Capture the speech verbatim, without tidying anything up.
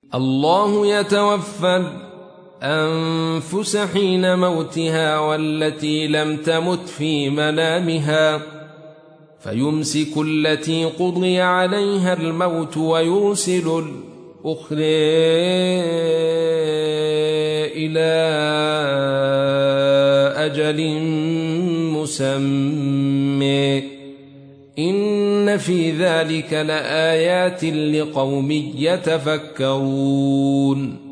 الله يتوفى الأنفس حين موتها والتي لم تمت في منامها فيمسك التي قضي عليها الموت ويرسل الأخرى إلى أجل مسمى إن في ذلك لآيات لقوم يتفكرون.